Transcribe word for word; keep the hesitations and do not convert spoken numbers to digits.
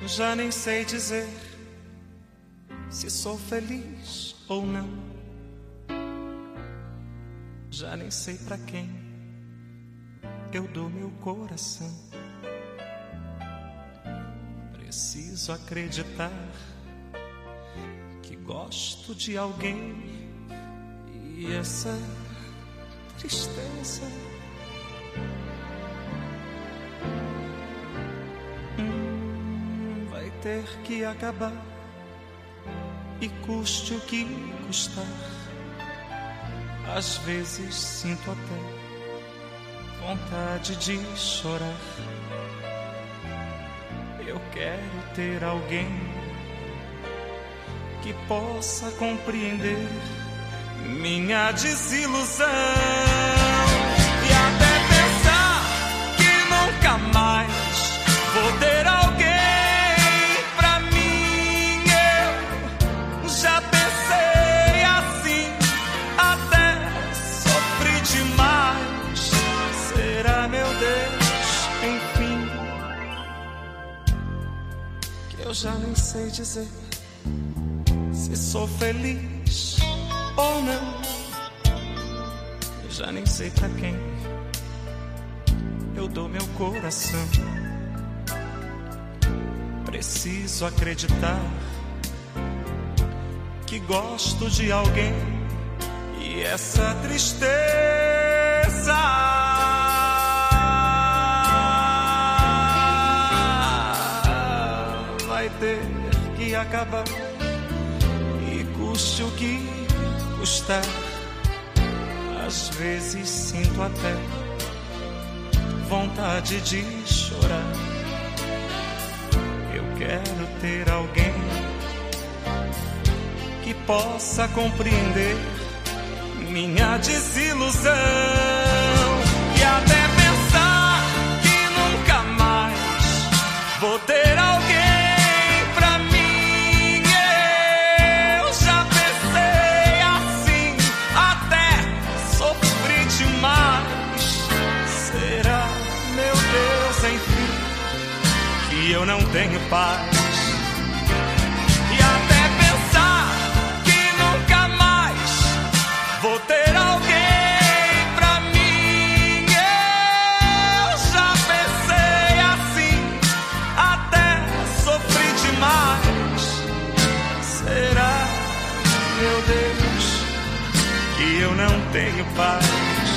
Já nem sei dizer se sou feliz ou não. Já nem sei pra quem eu dou meu coração. Preciso acreditar que gosto de alguém, e essa tristeza hum, vai ter que acabar, e custe o que custar. Às vezes sinto até vontade de chorar. Eu quero ter alguém que possa compreender minha desilusão, e até pensar que nunca mais vou ter alguém pra mim. Eu já pensei assim, até sofri demais. Será, meu Deus, enfim, que eu já nem sei dizer se sou feliz ou não. Eu já nem sei pra quem eu dou meu coração. Preciso acreditar que gosto de alguém, e essa tristeza vai ter que acabar, e custe o que custar. Às vezes sinto até vontade de chorar. Eu quero ter alguém que possa compreender minha desilusão, e até pensar que nunca mais vou ter alguém. E eu não tenho paz, e até pensar que nunca mais vou ter alguém pra mim. Eu já pensei assim, até sofri demais. Será, meu Deus, que eu não tenho paz?